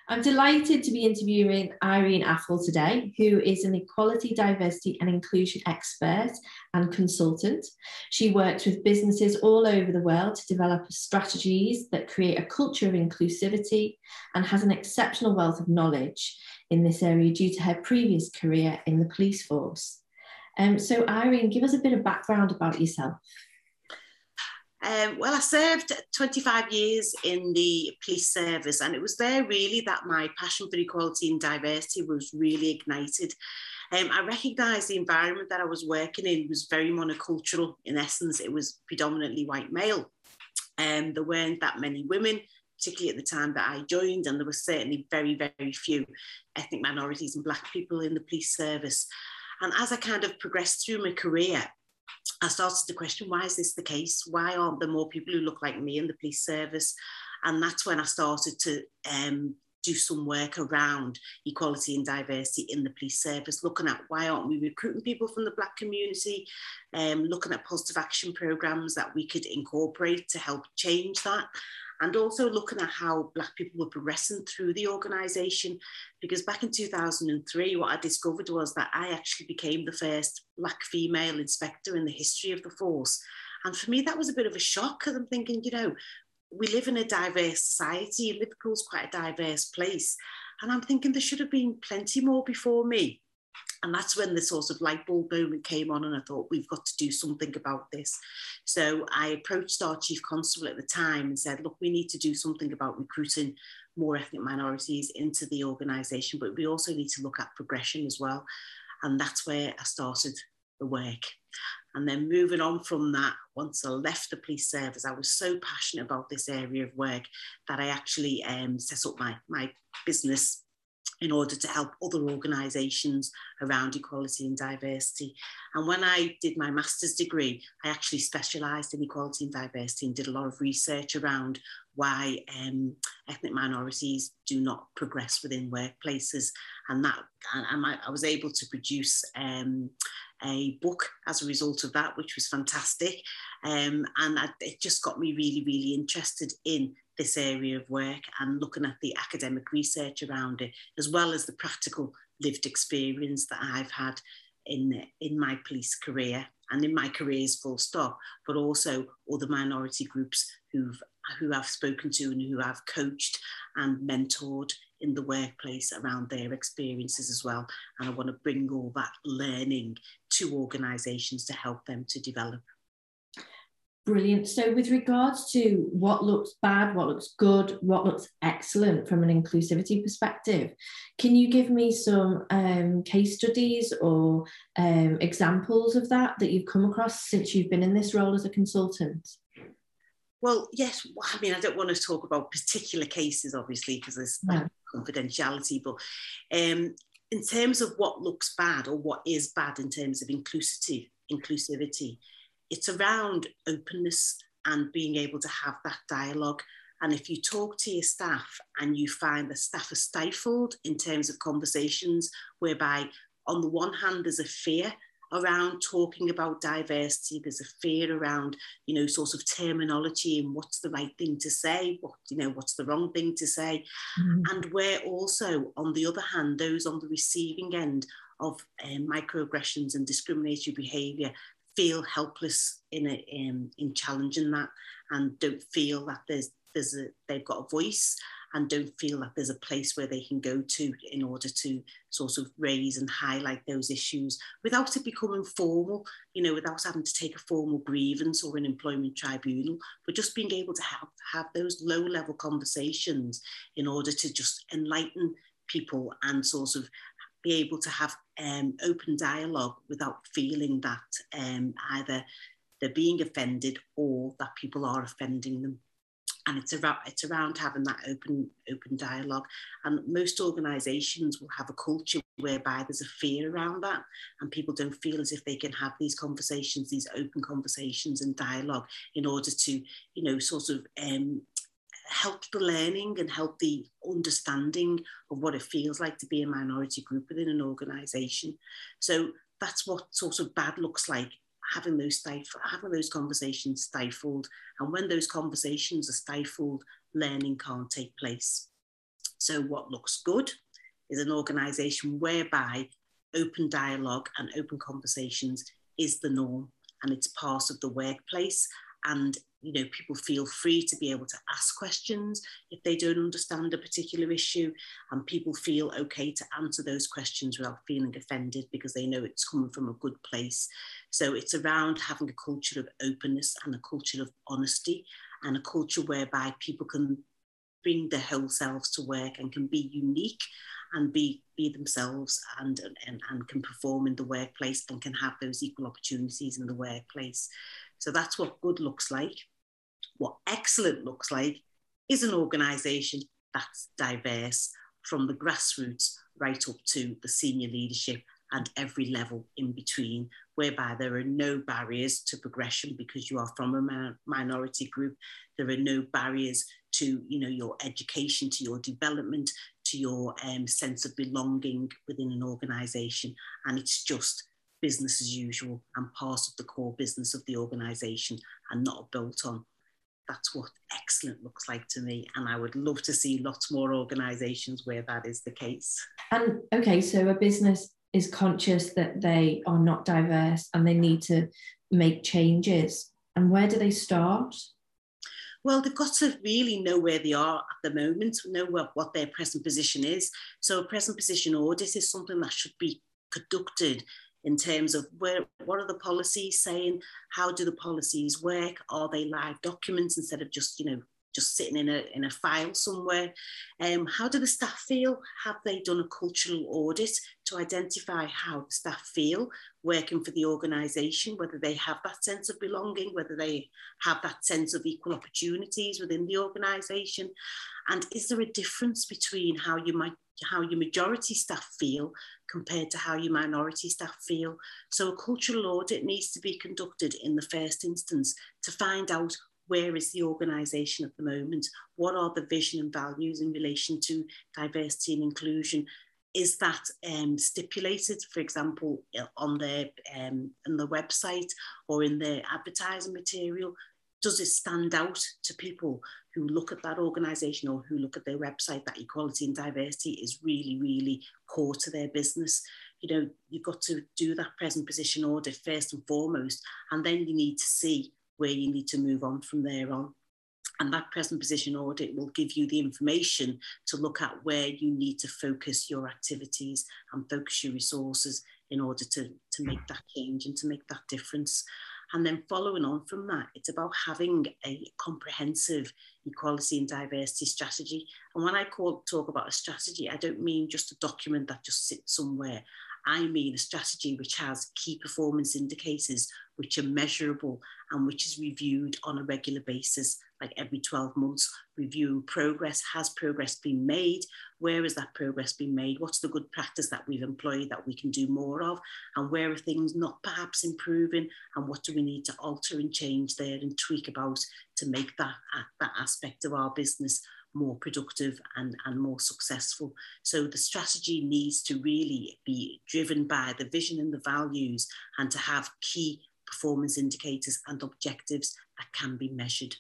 I'm delighted to be interviewing Irene Athol today, who is an equality, diversity and inclusion expert and consultant. She works with businesses all over the world to develop strategies that create a culture of inclusivity and has an exceptional wealth of knowledge in this area due to her previous career in the police force. So Irene, give us a bit of background about yourself. Well, I served 25 years in the police service, and it was there really that my passion for equality and diversity was really ignited. I recognised the environment that I was working in was very monocultural. In essence, it was predominantly white male. There weren't that many women, particularly at the time that I joined, and there were certainly very, very few ethnic minorities and Black people in the police service. And as I kind of progressed through my career, I started to question, why is this the case? Why aren't there more people who look like me in the police service? And that's when I started to do some work around equality and diversity in the police service, looking at why aren't we recruiting people from the Black community, looking at positive action programmes that we could incorporate to help change that. And also looking at how Black people were progressing through the organisation. Because back in 2003, what I discovered was that I actually became the first Black female inspector in the history of the force. And for me, that was a bit of a shock, because I'm thinking, you know, we live in a diverse society. Liverpool's quite a diverse place. And I'm thinking there should have been plenty more before me. And that's when the sort of light bulb moment came on, and I thought, we've got to do something about this. So I approached our chief constable at the time and said, look, we need to do something about recruiting more ethnic minorities into the organisation, but we also need to look at progression as well. And that's where I started the work. And then moving on from that, once I left the police service, I was so passionate about this area of work that I actually set up my business in order to help other organisations around equality and diversity. And when I did my master's degree, I actually specialised in equality and diversity and did a lot of research around why ethnic minorities do not progress within workplaces. And I was able to produce a book as a result of that, which was fantastic. It just got me really, really interested in this area of work and looking at the academic research around it, as well as the practical lived experience that I've had in my police career and in my careers full stop, but also other minority groups who I've spoken to and who I've coached and mentored in the workplace around their experiences as well. And I want to bring all that learning to organisations to help them to develop. Brilliant. So with regards to what looks bad, what looks good, what looks excellent from an inclusivity perspective, can you give me some case studies or examples of that you've come across since you've been in this role as a consultant? Well, yes. I mean, I don't want to talk about particular cases, obviously, because there's confidentiality, but in terms of what looks bad or what is bad in terms of inclusivity, it's around openness and being able to have that dialogue. And if you talk to your staff and you find the staff are stifled in terms of conversations, whereby on the one hand, there's a fear around talking about diversity, there's a fear around, you know, sort of terminology and what's the right thing to say, what's the wrong thing to say. Mm-hmm. And where also, on the other hand, those on the receiving end of microaggressions and discriminatory behaviour feel helpless in challenging that, and don't feel that they've got a voice, and don't feel that there's a place where they can go to in order to sort of raise and highlight those issues without it becoming formal, you know, without having to take a formal grievance or an employment tribunal, but just being able to have those low-level conversations in order to just enlighten people and sort of be able to have open dialogue without feeling that either they're being offended or that people are offending them. And it's around having that open dialogue. And most organisations will have a culture whereby there's a fear around that, and people don't feel as if they can have these conversations, these open conversations and dialogue in order to, you know, sort of help the learning and help the understanding of what it feels like to be a minority group within an organisation. So that's what sort of bad looks like, having those conversations stifled. And when those conversations are stifled, learning can't take place. So what looks good is an organisation whereby open dialogue and open conversations is the norm, and it's part of the workplace. And people feel free to be able to ask questions if they don't understand a particular issue, and people feel okay to answer those questions without feeling offended because they know it's coming from a good place. So it's around having a culture of openness and a culture of honesty, and a culture whereby people can bring their whole selves to work and can be unique and be themselves, and can perform in the workplace and can have those equal opportunities in the workplace. So that's what good looks like. What excellent looks like is an organisation that's diverse from the grassroots right up to the senior leadership and every level in between, whereby there are no barriers to progression because you are from a minority group. There are no barriers to your education, to your development, to your sense of belonging within an organisation. And it's just business as usual and part of the core business of the organisation and not a bolt-on. That's what excellent looks like to me. And I would love to see lots more organisations where that is the case. And okay, so a business is conscious that they are not diverse and they need to make changes. And where do they start? Well, they've got to really know where they are at the moment, know what their present position is. So a present position audit is something that should be conducted in terms of what are the policies saying, how do the policies work, are they live documents instead of just sitting in a file somewhere. How do the staff feel? Have they done a cultural audit to identify how the staff feel working for the organisation, whether they have that sense of belonging, whether they have that sense of equal opportunities within the organisation? And is there a difference between how your majority staff feel compared to how your minority staff feel? So a cultural audit needs to be conducted in the first instance to find out where is the organisation at the moment? What are the vision and values in relation to diversity and inclusion? Is that stipulated, for example, on their website or in their advertising material? Does it stand out to people who look at that organisation or who look at their website that equality and diversity is really, really core to their business? You've got to do that present position audit first and foremost, and then you need to see where you need to move on from there on. And that present position audit will give you the information to look at where you need to focus your activities and focus your resources in order to make that change and to make that difference. And then following on from that, it's about having a comprehensive equality and diversity strategy. And when I talk about a strategy, I don't mean just a document that just sits somewhere. I mean a strategy which has key performance indicators, which are measurable and which is reviewed on a regular basis, like every 12 months, reviewing progress. Has progress been made? Where has that progress been made? What's the good practice that we've employed that we can do more of? And where are things not perhaps improving? And what do we need to alter and change there and tweak about to make that aspect of our business more productive and more successful? So the strategy needs to really be driven by the vision and the values, and to have key performance indicators and objectives that can be measured.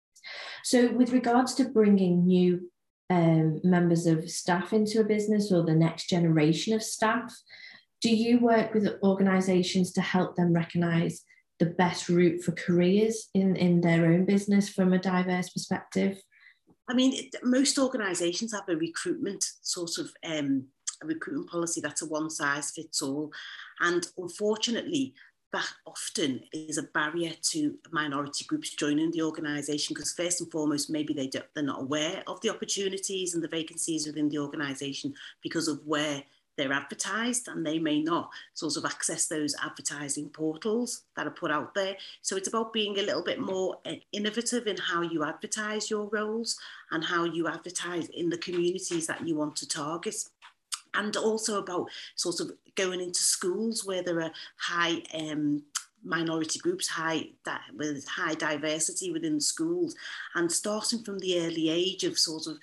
So with regards to bringing new members of staff into a business, or the next generation of staff, do you work with organisations to help them recognise the best route for careers in their own business from a diverse perspective? I mean, most organisations have a recruitment a recruitment policy that's a one size fits all. And unfortunately, that often is a barrier to minority groups joining the organisation, because first and foremost, maybe they're not aware of the opportunities and the vacancies within the organisation because of where they're advertised, and they may not access those advertising portals that are put out there. So it's about being a little bit more innovative in how you advertise your roles and how you advertise in the communities that you want to target. And also about going into schools where there are high minority groups, with high diversity within the schools, and starting from the early age of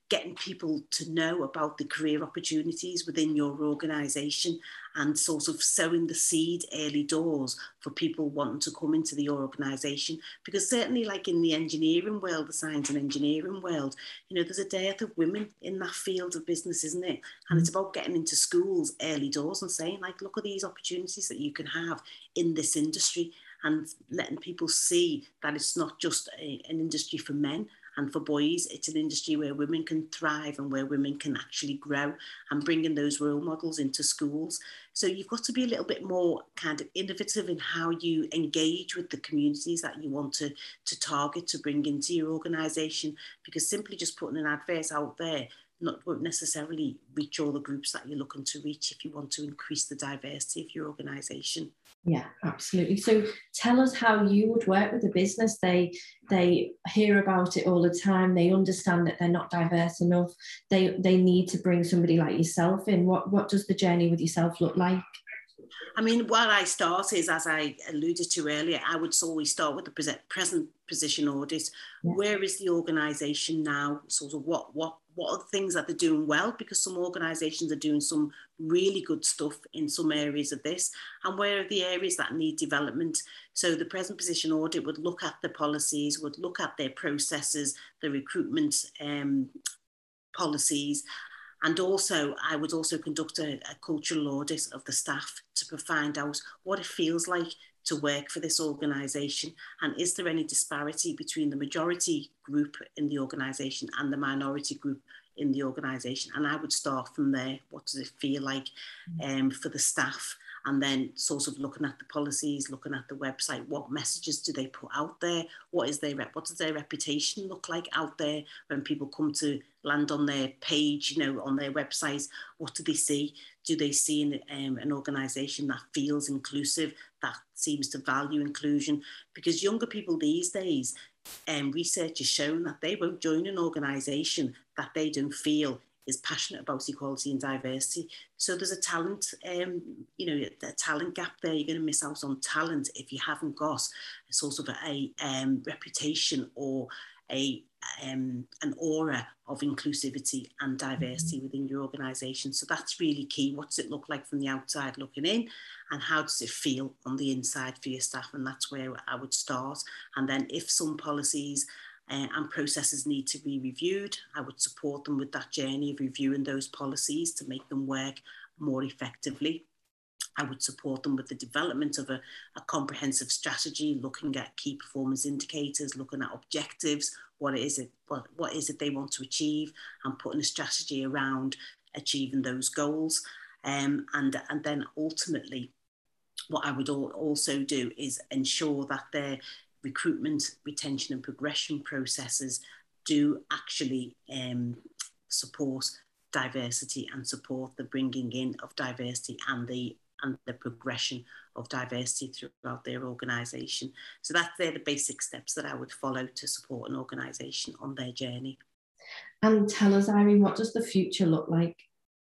getting people to know about the career opportunities within your organisation, and sort of sowing the seed early doors for people wanting to come into your organisation. Because certainly, like in the engineering world, the science and engineering world, you know, there's a dearth of women in that field of business, isn't it? And it's about getting into schools early doors and saying, like, look at these opportunities that you can have in this industry, and letting people see that it's not just an industry for men and for boys. It's an industry where women can thrive and where women can actually grow, and bringing those role models into schools. So you've got to be a little bit more kind of innovative in how you engage with the communities that you want to target, to bring into your organisation, because simply just putting an advert out there won't necessarily reach all the groups that you're looking to reach if you want to increase the diversity of your organisation. Yeah, absolutely. So tell us how you would work with a business. They hear about it all the time. They understand that they're not diverse enough. They need to bring somebody like yourself in. What does the journey with yourself look like? I mean, what I start is, as I alluded to earlier, I would always start with the present position audit. Yeah. Where is the organisation now? Sort of what are the things that they're doing well? Because some organisations are doing some really good stuff in some areas of this. And where are the areas that need development? So the present position audit would look at the policies, would look at their processes, the recruitment policies. And also, I would also conduct a cultural audit of the staff to find out what it feels like to work for this organisation, and is there any disparity between the majority group in the organisation and the minority group in the organisation. And I would start from there. What does it feel like for the staff? And then sort of looking at the policies, looking at the website, what messages do they put out there? What does their reputation look like out there when people come to land on their page, you know, on their websites? What do they see? Do they see an organisation that feels inclusive, that seems to value inclusion? Because younger people these days, research has shown that they won't join an organisation that they don't feel is passionate about equality and diversity. So there's a talent, a talent gap there. You're going to miss out on talent if you haven't got a sort of a reputation or an aura of inclusivity and diversity within your organisation. So that's really key. What does it look like from the outside looking in, and how does it feel on the inside for your staff? And that's where I would start. And then if some policies and processes need to be reviewed, I would support them with that journey of reviewing those policies to make them work more effectively. I would support them with the development of a comprehensive strategy, looking at key performance indicators, looking at objectives, what is it they want to achieve, and putting a strategy around achieving those goals. And then ultimately, what I would also do is ensure that their recruitment, retention and progression processes do actually support diversity and support the bringing in of diversity and the progression of diversity throughout their organisation. So they're the basic steps that I would follow to support an organisation on their journey. And tell us, Irene, what does the future look like?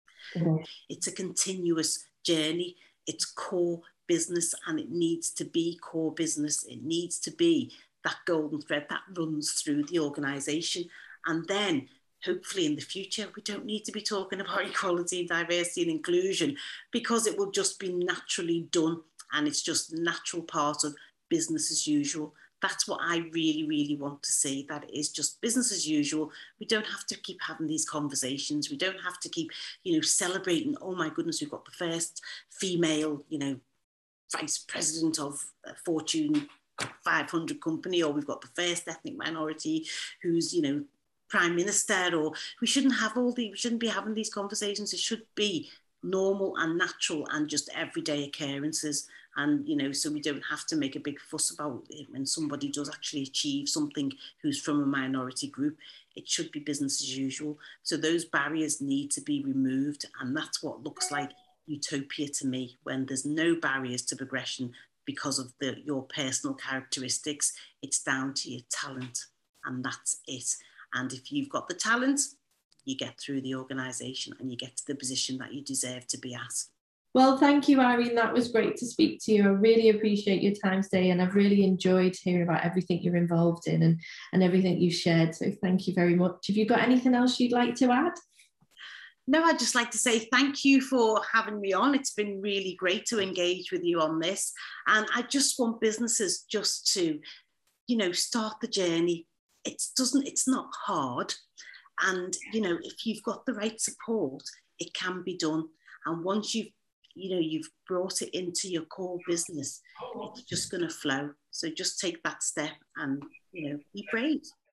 It's a continuous journey. It's core business, and it needs to be core business. It needs to be that golden thread that runs through the organisation. And then hopefully in the future, we don't need to be talking about equality and diversity and inclusion, because it will just be naturally done, and it's just a natural part of business as usual. That's what I really, really want to see, that it is just business as usual. We don't have to keep having these conversations. We don't have to keep, celebrating, oh my goodness, we've got the first female, vice president of a Fortune 500 company, or we've got the first ethnic minority who's, prime minister, or we shouldn't be having these conversations. It should be normal and natural and just everyday occurrences. And, so we don't have to make a big fuss about it when somebody does actually achieve something who's from a minority group. It should be business as usual. So those barriers need to be removed. And that's what looks like utopia to me, when there's no barriers to progression because of your personal characteristics. It's down to your talent, and that's it. And if you've got the talent, you get through the organisation and you get to the position that you deserve to be at. Well, thank you, Irene. That was great to speak to you. I really appreciate your time today, and I've really enjoyed hearing about everything you're involved in and everything you've shared. So thank you very much. Have you got anything else you'd like to add? No, I'd just like to say thank you for having me on. It's been really great to engage with you on this. And I just want businesses just to, start the journey. It's not hard. And, if you've got the right support, it can be done. And once you've brought it into your core business, it's just going to flow. So just take that step and, be brave.